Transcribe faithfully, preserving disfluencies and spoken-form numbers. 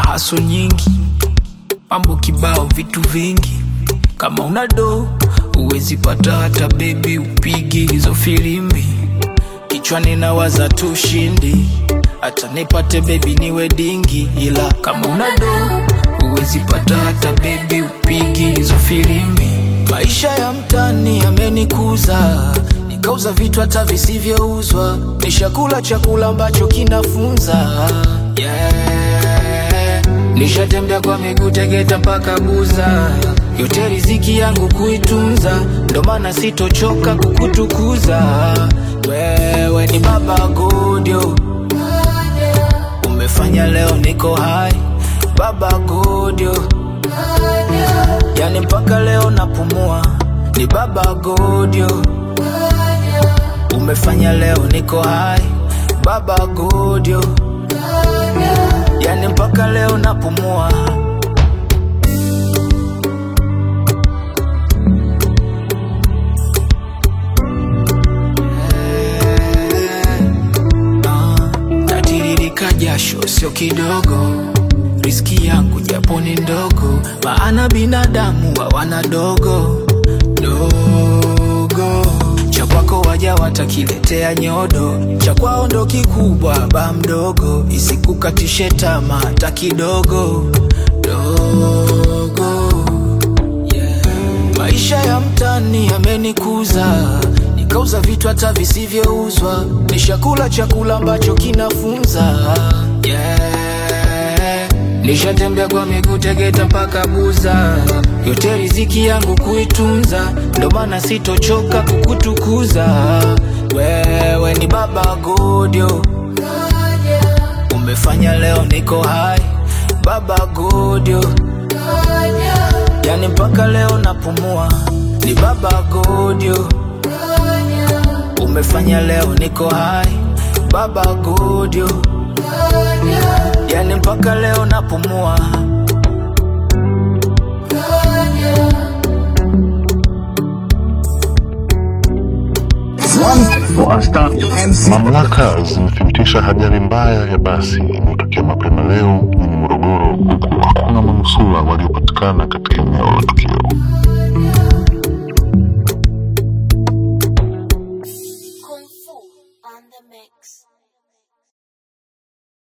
haso nyingi, mambo kibao, vitu vingi. Kama una do uwezi pata hata baby upigi hizo filimbi. Kichwani nawaza tu shindi, hata nipate baby niwe dingi. Ila kama una do uwezi pata hata baby upigi hizo filimbi. Maisha ya mtani yamenikuza, nikauza vitu hata visivyouzwa. Nishakula chakula ambacho kinafunza, yeah. Nishatembea kwa miguu Tegeta mpaka Buza, yote riziki yangu kuitunza. Ndo maana sitochoka kukutukuza. Wewe ni baba Godio, umefanya leo niko hai. Baba Godio, yani mpaka leo napumua. Ni baba Godio, umefanya leo niko hai. Baba Godio, yani mpaka leo napumua. Natiririka jasho sio kidogo, riski yangu japo ni ndogo. Maana binadamu hawana dogo dogo. Cha kwako waja watakiletea nyodo, cha kwao ndo kikubwa ba mdogo. Isikukatishe tamaa hata kidogo dogo, yeah. Maisha ya mtani yamenikuza, nikauza vitu hata visivyouzwa. Nishakula chakula ambacho kinafunza, yeah. Nishatembea kwa miguu Tegeta mpaka Buza, yote riziki yangu kuitunza. Ndo maana sitochoka kukutukuza. Wewe ni baba Godio, umefanya leo niko hai. Baba Godio, yani mpaka leo napumua. Ni baba Godio, umefanya leo niko hai. Baba Godio, yani mpaka leo napumua. Mamlaka zimethibitisha ajali mbaya ya basi imetokea mapema leo mjini Morogoro, huku hakuna manusura waliopatikana katika eneo la tukio. Kung Fu on the mix.